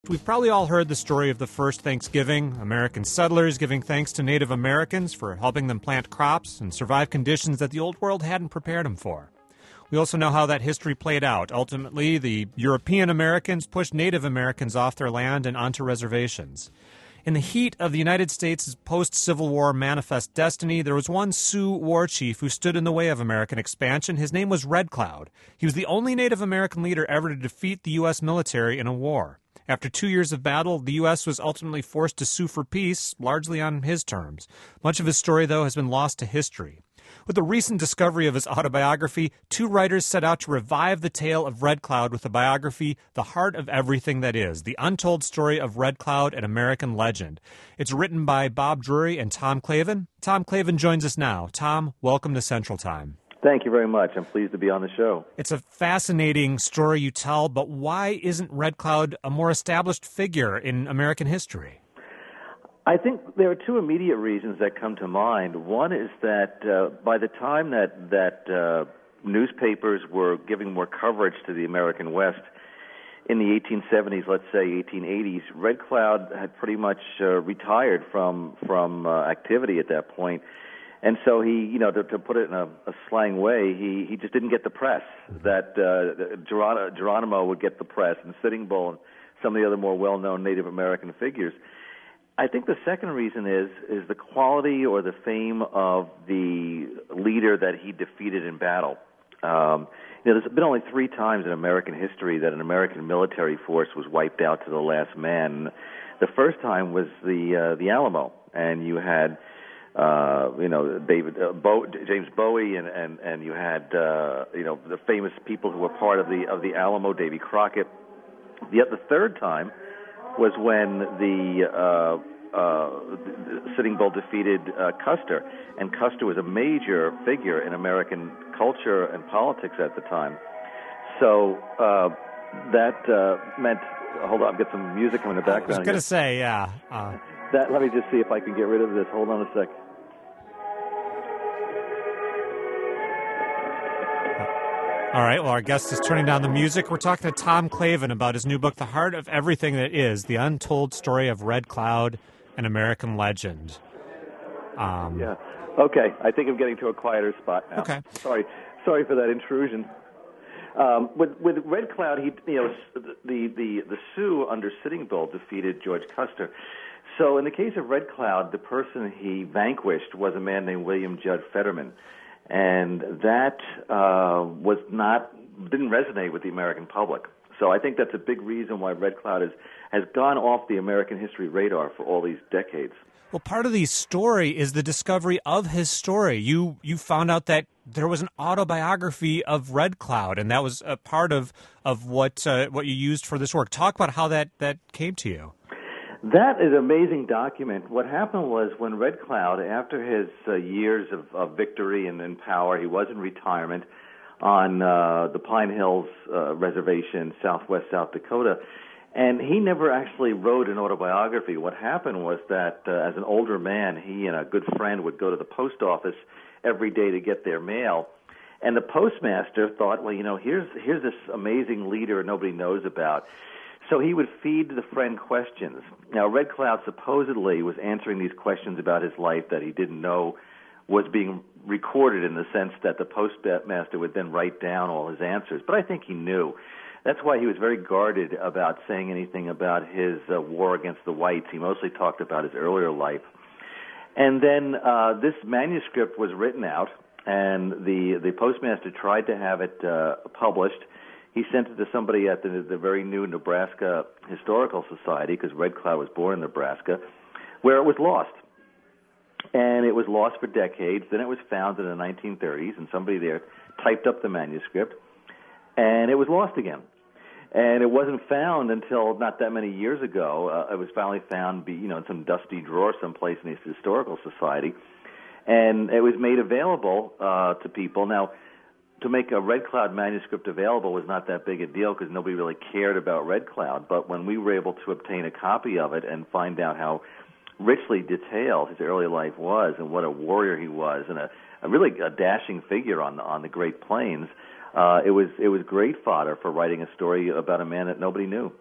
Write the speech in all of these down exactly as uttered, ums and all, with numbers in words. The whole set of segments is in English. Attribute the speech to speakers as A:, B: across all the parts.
A: We've probably all heard the story of the first Thanksgiving, American settlers giving thanks to Native Americans for helping them plant crops and survive conditions that the Old World hadn't prepared them for. We also know how that history played out. Ultimately, the European Americans pushed Native Americans off their land and onto reservations. In the heat of the United States' post-Civil War manifest destiny, there was one Sioux war chief who stood in the way of American expansion. His name was Red Cloud. He was the only Native American leader ever to defeat the U S military in a war. After two years of battle, the U S was ultimately forced to sue for peace, largely on his terms. Much of his story, though, has been lost to history. With the recent discovery of his autobiography, two writers set out to revive the tale of Red Cloud with a biography, The Heart of Everything That Is, the untold story of Red Cloud, an American legend. It's written by Bob Drury and Tom Clavin. Tom Clavin joins us now. Tom, welcome to Central Time.
B: Thank you very much. I'm pleased to be on the show.
A: It's a fascinating story you tell, but why isn't Red Cloud a more established figure in American history?
B: I think there are two immediate reasons that come to mind. One is that uh, by the time that, that uh, newspapers were giving more coverage to the American West in the eighteen seventies, let's say eighteen eighties, Red Cloud had pretty much uh, retired from, from uh, activity at that point. And so he, you know, to, to put it in a, a slang way, he, he just didn't get the press. That uh, Geronimo, Geronimo would get the press, and Sitting Bull and some of the other more well-known Native American figures. I think the second reason is is the quality or the fame of the leader that he defeated in battle. Um, you know, there's been only three times in American history that an American military force was wiped out to the last man. The first time was the uh, the Alamo, and you had uh, you know David uh, Bo- James Bowie, and and and you had uh, you know the famous people who were part of the of the Alamo, Davy Crockett. Yet the third time was when the uh, uh, Sitting Bull defeated uh, Custer, and Custer was a major figure in American culture and politics at the time. So uh, that uh, meant, hold on, I've got some music in the background.
A: I was going to say, yeah. Uh...
B: That, let me just see if I can get rid of this. Hold on a sec.
A: All right, well, our guest is turning down the music. We're talking to Tom Clavin about his new book, The Heart of Everything That Is, The Untold Story of Red Cloud, an American Legend. Um,
B: yeah. Okay, I think I'm getting to a quieter spot now.
A: Okay.
B: Sorry, sorry for that intrusion. Um, with, with Red Cloud, he, you know, the, the, the Sioux under Sitting Bull defeated George Custer. So in the case of Red Cloud, the person he vanquished was a man named William Judd Fetterman. And that uh, was not didn't resonate with the American public. So I think that's a big reason why Red Cloud has, has gone off the American history radar for all these decades.
A: Well, part of the story is the discovery of his story. You you found out that there was an autobiography of Red Cloud, and that was a part of of what uh, what you used for this work. Talk about how that, that came to you.
B: That is an amazing document. What happened was when Red Cloud, after his uh, years of, of victory and, and power, he was in retirement on uh, the Pine Hills uh, Reservation, southwest South Dakota, and he never actually wrote an autobiography. What happened was that uh, as an older man, he and a good friend would go to the post office every day to get their mail, and the postmaster thought, well, you know, here's here's this amazing leader nobody knows about. So he would feed the friend questions. Now, Red Cloud supposedly was answering these questions about his life that he didn't know was being recorded, in the sense that the postmaster would then write down all his answers. But I think he knew. That's why he was very guarded about saying anything about his uh, war against the whites. He mostly talked about his earlier life. And then uh, this manuscript was written out, and the, the postmaster tried to have it uh, published. He sent it to somebody at the, the very new Nebraska Historical Society, because Red Cloud was born in Nebraska, where it was lost. And it was lost for decades. Then it was found in the nineteen thirties, and somebody there typed up the manuscript, and it was lost again. And it wasn't found until not that many years ago. Uh, it was finally found, you know, in some dusty drawer someplace in the Historical Society, and it was made available uh, to people. Now, to make a Red Cloud manuscript available was not that big a deal because nobody really cared about Red Cloud. But when we were able to obtain a copy of it and find out how richly detailed his early life was and what a warrior he was and a, a really a dashing figure on the, on the Great Plains, uh, it was it was great fodder for writing a story about a man that nobody knew.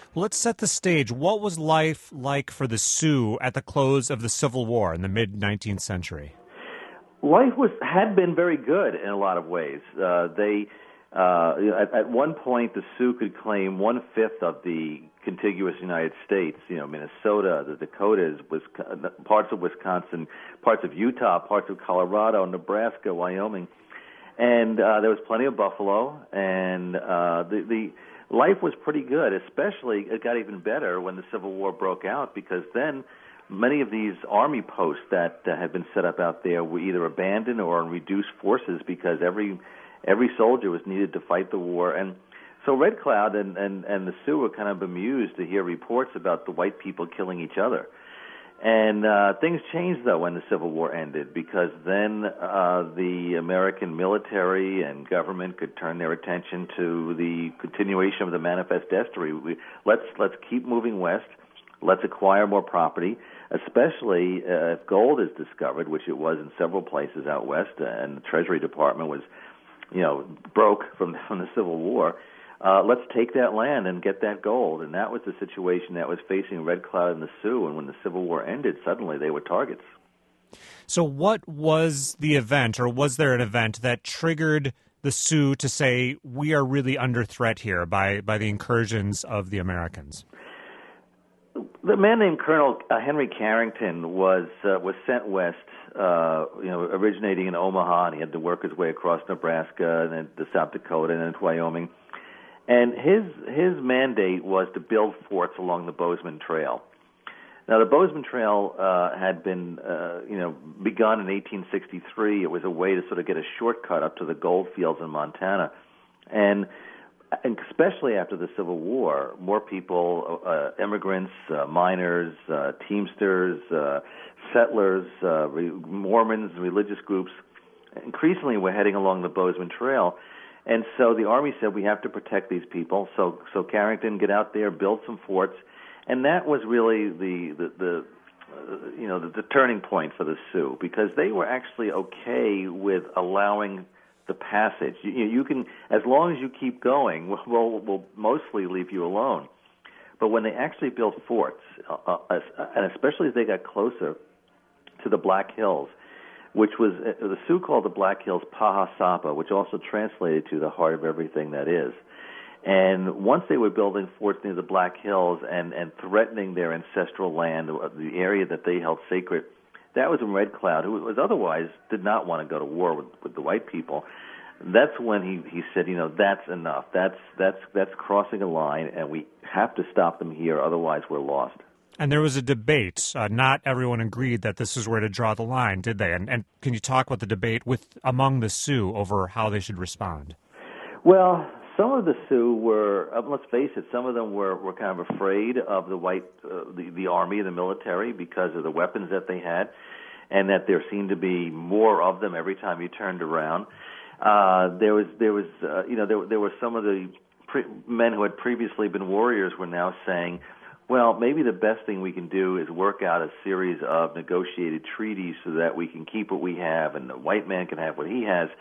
A: Well, let's set the stage. What was life like for the Sioux at the close of the Civil War in the mid-nineteenth century?
B: Life was had been very good in a lot of ways. Uh, they uh, at, at one point the Sioux could claim one fifth of the contiguous United States. You know, Minnesota, the Dakotas, was parts of Wisconsin, parts of Utah, parts of Colorado, Nebraska, Wyoming, and uh, there was plenty of buffalo. And uh, the the life was pretty good. Especially, it got even better when the Civil War broke out, because then many of these army posts that uh, had been set up out there were either abandoned or in reduced forces, because every every soldier was needed to fight the war. And so Red Cloud and, and, and the Sioux were kind of bemused to hear reports about the white people killing each other. And uh, things changed, though, when the Civil War ended, because then uh, the American military and government could turn their attention to the continuation of the Manifest Destiny. We, let's let's keep moving west. Let's acquire more property, especially uh, if gold is discovered, which it was in several places out west, and the Treasury Department was, you know, broke from, from the Civil War. Uh, let's take that land and get that gold. And that was the situation that was facing Red Cloud and the Sioux. And when the Civil War ended, suddenly they were targets.
A: So what was the event, or was there an event that triggered the Sioux to say, we are really under threat here by, by the incursions of the Americans?
B: The man named Colonel uh, Henry Carrington was uh, was sent west, uh, you know, originating in Omaha, and he had to work his way across Nebraska and then to South Dakota and then to Wyoming. And his his mandate was to build forts along the Bozeman Trail. Now, the Bozeman Trail uh, had been, uh, you know, begun in eighteen sixty-three. It was a way to sort of get a shortcut up to the gold fields in Montana, and and especially after the Civil War, more people, uh, immigrants, uh, miners, uh, Teamsters, uh, settlers, uh, re- Mormons, religious groups, increasingly were heading along the Bozeman Trail. And so the Army said, we have to protect these people. So so Carrington, get out there, build some forts. And that was really the, the, the uh, you know, the, the turning point for the Sioux, because they were actually okay with allowing the passage. You, you can, as long as you keep going, we'll, we'll mostly leave you alone. But when they actually built forts, uh, uh, and especially as they got closer to the Black Hills, which was, uh, the Sioux called the Black Hills Pahasapa, which also translated to the heart of everything that is. And once they were building forts near the Black Hills and, and threatening their ancestral land, the area that they held sacred, that was when Red Cloud, who was otherwise did not want to go to war with, with the white people, that's when he, he said, you know, that's enough. That's that's that's crossing a line, and we have to stop them here, otherwise we're lost.
A: And there was a debate. Uh, not everyone agreed that this is where to draw the line, did they? And, and can you talk about the debate with among the Sioux over how they should respond?
B: Well, some of the Sioux were, uh, let's face it, some of them were, were kind of afraid of the white, uh, the, the army, the military, because of the weapons that they had, and that there seemed to be more of them every time you turned around. Uh, there was, there was, uh, you know, there, there were some of the pre- men who had previously been warriors were now saying, well, maybe the best thing we can do is work out a series of negotiated treaties so that we can keep what we have and the white man can have what he has.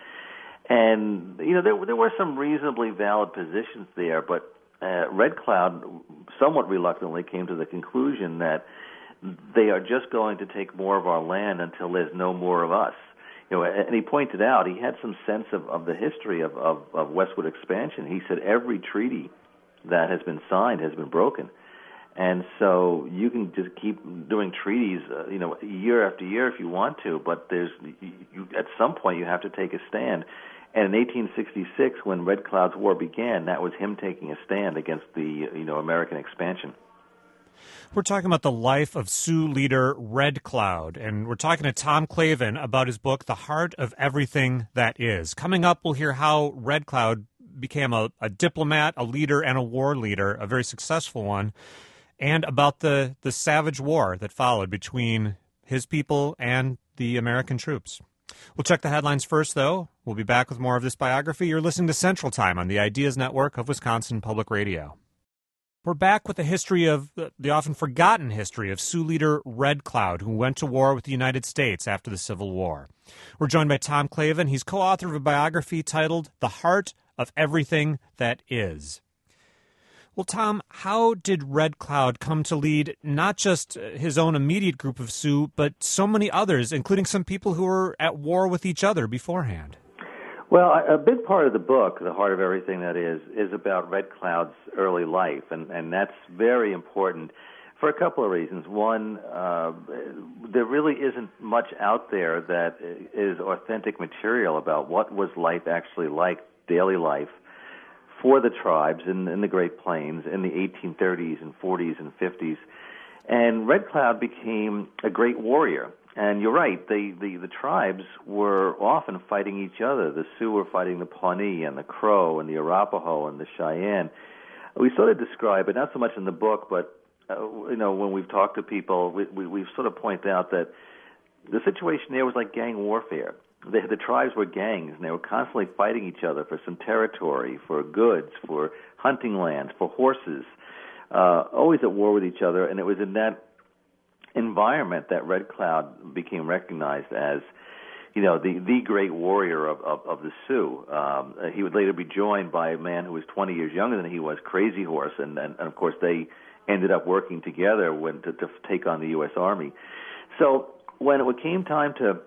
B: And, you know, there, there were some reasonably valid positions there, but uh, Red Cloud somewhat reluctantly came to the conclusion that they are just going to take more of our land until there's no more of us. You know, and he pointed out, he had some sense of, of the history of, of, of westward expansion. He said every treaty that has been signed has been broken. And so you can just keep doing treaties, uh, you know, year after year if you want to, but there's you, at some point you have to take a stand. And in eighteen sixty-six, when Red Cloud's War began, that was him taking a stand against the, you know, American expansion.
A: We're talking about the life of Sioux leader Red Cloud, and we're talking to Tom Clavin about his book, The Heart of Everything That Is. Coming up, we'll hear how Red Cloud became a, a diplomat, a leader, and a war leader, a very successful one, and about the, the savage war that followed between his people and the American troops. We'll check the headlines first, though. We'll be back with more of this biography. You're listening to Central Time on the Ideas Network of Wisconsin Public Radio. We're back with the history of, the often forgotten history of Sioux leader Red Cloud, who went to war with the United States after the Civil War. We're joined by Tom Clavin. He's co-author of a biography titled The Heart of Everything That Is. Well, Tom, how did Red Cloud come to lead not just his own immediate group of Sioux, but so many others, including some people who were at war with each other beforehand?
B: Well, a big part of the book, The Heart of Everything That Is, is about Red Cloud's early life, and, and that's very important for a couple of reasons. One, uh, there really isn't much out there that is authentic material about what was life actually like, daily life, for the tribes in, in the Great Plains in the eighteen thirties and forties and fifties. And Red Cloud became a great warrior. And you're right, the, the, the tribes were often fighting each other. The Sioux were fighting the Pawnee and the Crow and the Arapaho and the Cheyenne. We sort of describe it, not so much in the book, but uh, you know, when we've talked to people, we, we, we've sort of pointed out that the situation there was like gang warfare. The, the tribes were gangs, and they were constantly fighting each other for some territory, for goods, for hunting lands, for horses, uh, always at war with each other. And it was in that environment that Red Cloud became recognized as, you know, the, the great warrior of, of, of the Sioux. Um, he would later be joined by a man who was twenty years younger than he was, Crazy Horse, and, and, and of course they ended up working together when, to, to take on the U S Army. So when it came time to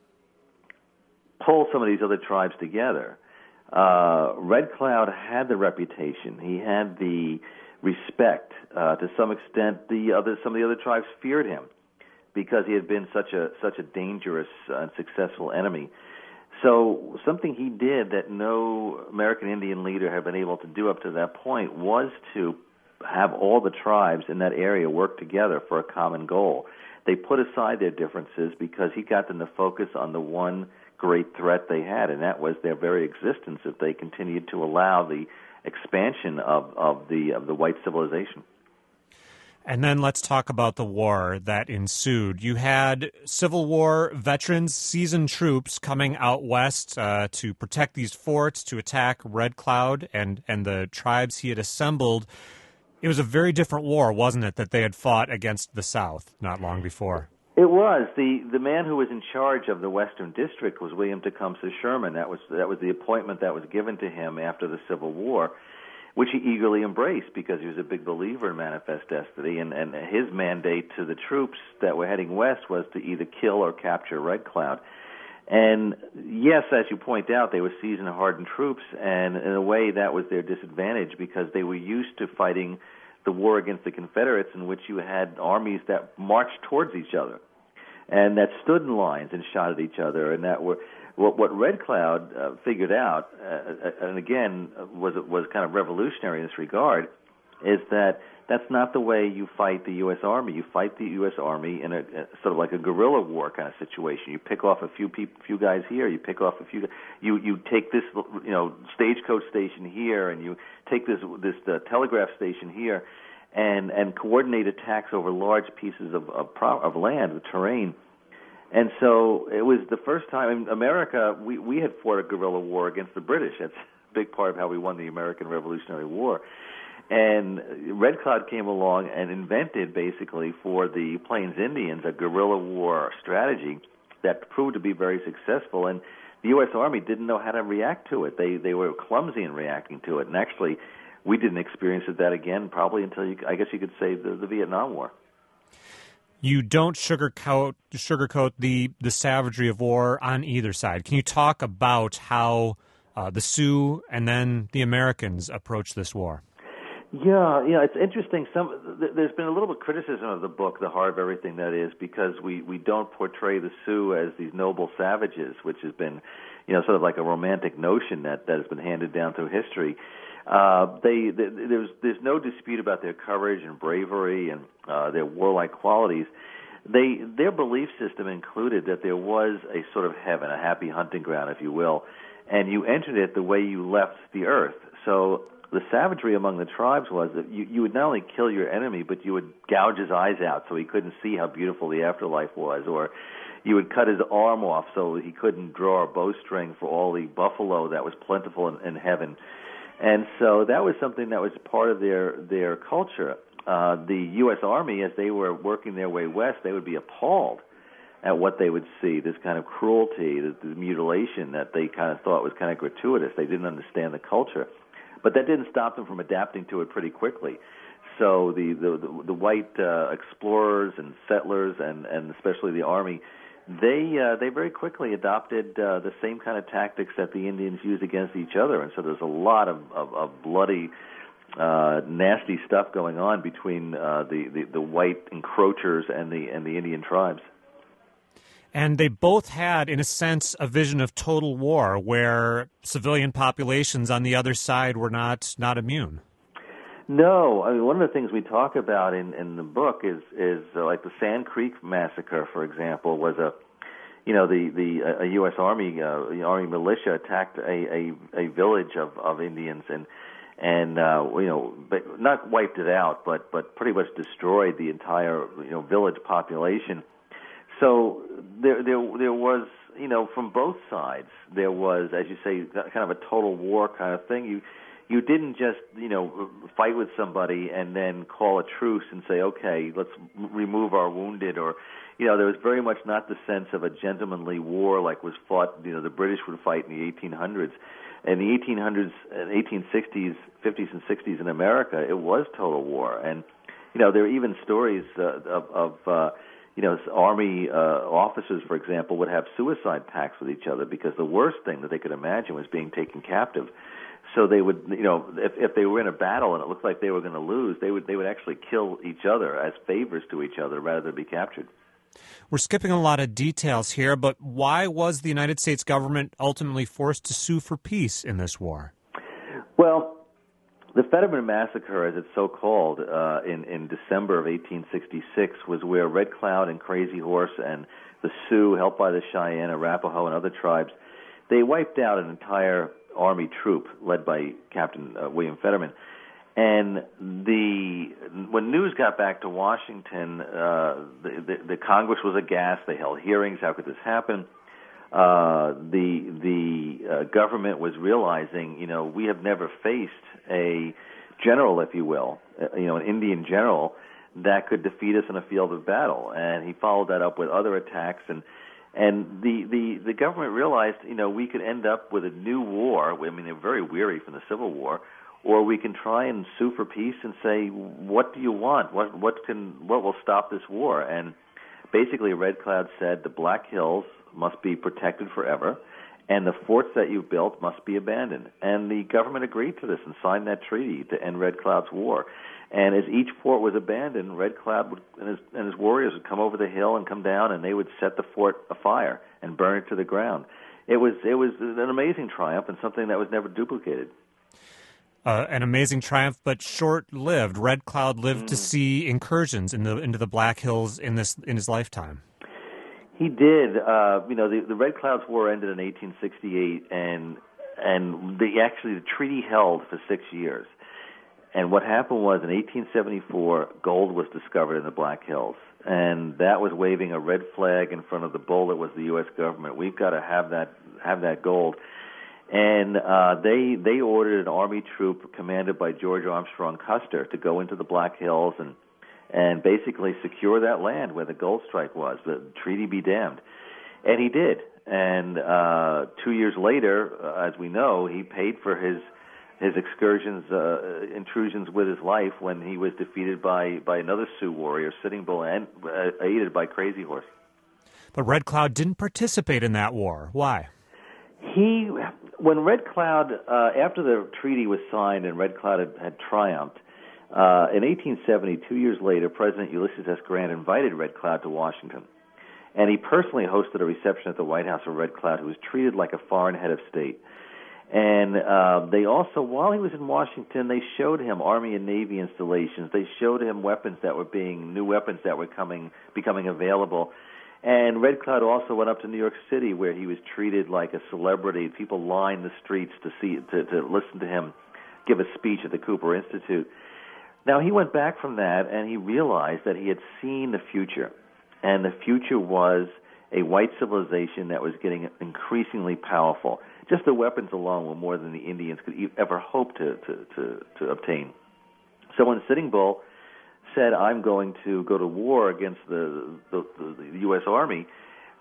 B: pull some of these other tribes together, uh, Red Cloud had the reputation. He had the respect. Uh, to some extent, the other some of the other tribes feared him because he had been such a such a dangerous and successful enemy. So something he did that no American Indian leader had been able to do up to that point was to have all the tribes in that area work together for a common goal. They put aside their differences because he got them to focus on the one great threat they had, and that was their very existence if they continued to allow the expansion of, of the of the white civilization.
A: And then let's talk about the war that ensued. You had Civil War veterans, seasoned troops coming out west uh, to protect these forts, to attack Red Cloud and, and the tribes he had assembled. It was a very different war, wasn't it, that they had fought against the South not long before?
B: It was. The the man who was in charge of the Western District was William Tecumseh Sherman. That was that was the appointment that was given to him after the Civil War, which he eagerly embraced because he was a big believer in Manifest Destiny, and, and his mandate to the troops that were heading west was to either kill or capture Red Cloud. And yes, as you point out, they were seasoned, hardened troops, and in a way that was their disadvantage because they were used to fighting the war against the Confederates, in which you had armies that marched towards each other and that stood in lines and shot at each other, and that were what, what Red Cloud uh, figured out, uh, and again was was kind of revolutionary in this regard, is that that's not the way you fight the U S Army. You fight the U S Army in a, a sort of like a guerrilla war kind of situation. You pick off a few people, few guys here. You pick off a few. You you take this you know stagecoach station here, and you take this this uh, telegraph station here, and and coordinate attacks over large pieces of of, pro- of land, of terrain. And so it was the first time in America we we had fought a guerrilla war against the British. That's a big part of how we won the American Revolutionary War. And Red Cloud came along and invented, basically, for the Plains Indians, a guerrilla war strategy that proved to be very successful. And the U S Army didn't know how to react to it. They they were clumsy in reacting to it. And actually, we didn't experience it that again probably until, you, I guess you could say, the, the Vietnam War.
A: You don't sugarcoat sugarcoat the, the savagery of war on either side. Can you talk about how uh, the Sioux and then the Americans approached this war?
B: Yeah, yeah, it's interesting. Some th- there's been a little bit of criticism of the book, The Heart of Everything That Is, because we, we don't portray the Sioux as these noble savages, which has been, you know, sort of like a romantic notion that, that has been handed down through history. Uh, they, they there's there's no dispute about their courage and bravery and uh, their warlike qualities. They their belief system included that there was a sort of heaven, a happy hunting ground, if you will, and you entered it the way you left the earth. So the savagery among the tribes was that you, you would not only kill your enemy, but you would gouge his eyes out so he couldn't see how beautiful the afterlife was, or you would cut his arm off so he couldn't draw a bowstring for all the buffalo that was plentiful in, in heaven. And so that was something that was part of their, their culture. Uh, the U S Army, as they were working their way west, they would be appalled at what they would see, this kind of cruelty, the, the mutilation that they kind of thought was kind of gratuitous. They didn't understand the culture. But that didn't stop them from adapting to it pretty quickly. So the the, the, the white uh, explorers and settlers, and, and especially the Army, they uh, they very quickly adopted uh, the same kind of tactics that the Indians used against each other. And so there's a lot of, of, of bloody, uh, nasty stuff going on between uh, the, the, the white encroachers and the and the Indian tribes.
A: And they both had, in a sense, a vision of total war, where civilian populations on the other side were not not immune.
B: No, I mean, one of the things we talk about in, in the book is is uh, like the Sand Creek massacre, for example, was a, you know, the the a U S Army uh, Army militia attacked a, a, a village of, of Indians and and uh, you know, but not wiped it out, but but pretty much destroyed the entire you know village population. So there there there was, you know, from both sides, there was, as you say, kind of a total war kind of thing. You You didn't just, you know, fight with somebody and then call a truce and say, okay, let's remove our wounded, or, you know, there was very much not the sense of a gentlemanly war like was fought, you know, the British would fight in the eighteen hundreds. In the eighteen hundreds, eighteen sixties, fifties and sixties in America, it was total war. And, you know, there are even stories uh, of, of uh, you know, Army uh, officers, for example, would have suicide pacts with each other because the worst thing that they could imagine was being taken captive. So they would, you know, if, if they were in a battle and it looked like they were going to lose, they would they would actually kill each other as favors to each other rather than be captured.
A: We're skipping a lot of details here, but why was the United States government ultimately forced to sue for peace in this war?
B: Well, the Fetterman Massacre, as it's so called, uh, in, in December of eighteen sixty-six, was where Red Cloud and Crazy Horse and the Sioux, helped by the Cheyenne, Arapaho, and other tribes, they wiped out an entire Army troop led by Captain uh, William Fetterman. And the when news got back to Washington, uh, the, the, the Congress was aghast. They held hearings. How could this happen? Uh, the the uh, government was realizing, you know, we have never faced a general, if you will, uh, you know, an Indian general that could defeat us in a field of battle. And he followed that up with other attacks. And And the, the, the government realized, you know, we could end up with a new war. I mean, they're very weary from the Civil War. Or we can try and sue for peace and say, what do you want? What what can what will stop this war? And basically, Red Cloud said the Black Hills must be protected forever, and the forts that you've built must be abandoned. And the government agreed to this and signed that treaty to end Red Cloud's war. And as each fort was abandoned, Red Cloud would, and, his, and his warriors would come over the hill and come down, and they would set the fort afire and burn it to the ground. It was it was an amazing triumph and something that was never duplicated.
A: Uh, an amazing triumph, but short-lived. Red Cloud lived mm. to see incursions in the, into the Black Hills in this in his lifetime.
B: He did. Uh, you know, the, the Red Cloud's War ended in eighteen sixty-eight, and and the, actually the treaty held for six years. And what happened was, in eighteen seventy-four, gold was discovered in the Black Hills, and that was waving a red flag in front of the bull that was the U S government. We've got to have that have that gold. And uh, they they ordered an Army troop commanded by George Armstrong Custer to go into the Black Hills and and basically secure that land where the gold strike was. The treaty be damned. And he did. And uh, two years later, uh, as we know, he paid for his his excursions, uh, intrusions with his life when he was defeated by, by another Sioux warrior, Sitting Bull, and uh, aided by Crazy Horse.
A: But Red Cloud didn't participate in that war. Why?
B: He, when Red Cloud, uh, after the treaty was signed and Red Cloud had, had triumphed, uh, in eighteen seventy, two years later, President Ulysses S. Grant invited Red Cloud to Washington. And he personally hosted a reception at the White House of Red Cloud, who was treated like a foreign head of state. And uh, they also, while he was in Washington, they showed him Army and Navy installations. They showed him weapons that were being, new weapons that were coming, becoming available. And Red Cloud also went up to New York City, where he was treated like a celebrity. People lined the streets to see, to, to listen to him give a speech at the Cooper Institute. Now, he went back from that, and he realized that he had seen the future. And the future was a white civilization that was getting increasingly powerful. Just the weapons alone were more than the Indians could ever hope to, to, to, to obtain. So when Sitting Bull said, I'm going to go to war against the, the, the U S Army,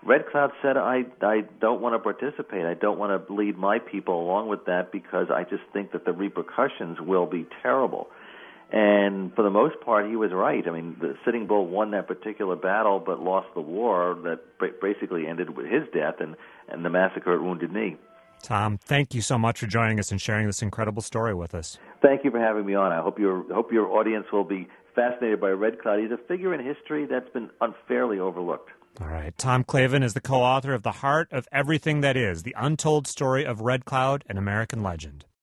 B: Red Cloud said, I, I don't want to participate. I don't want to lead my people along with that because I just think that the repercussions will be terrible. And for the most part, he was right. I mean, the Sitting Bull won that particular battle but lost the war that basically ended with his death and, and the massacre at Wounded Knee.
A: Tom, thank you so much for joining us and sharing this incredible story with us.
B: Thank you for having me on. I hope your hope your audience will be fascinated by Red Cloud. He's a figure in history that's been unfairly overlooked.
A: All right. Tom Clavin is the co-author of The Heart of Everything That Is, The Untold Story of Red Cloud, an American Legend.